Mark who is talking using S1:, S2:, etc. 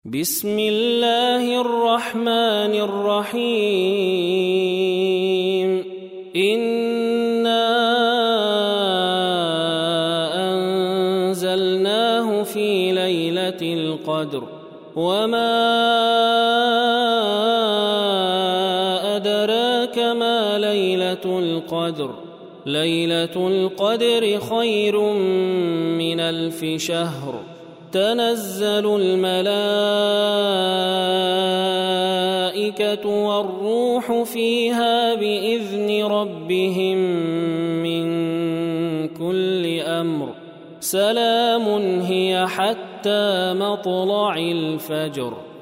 S1: بسم الله الرحمن الرحيم إنا أنزلناه في ليلة القدر وما أدراك ما ليلة القدر ليلة القدر خير من 1000 شهر تنزل الملائكة والروح فيها بإذن ربهم من كل أمر سلام هي حتى مطلع الفجر.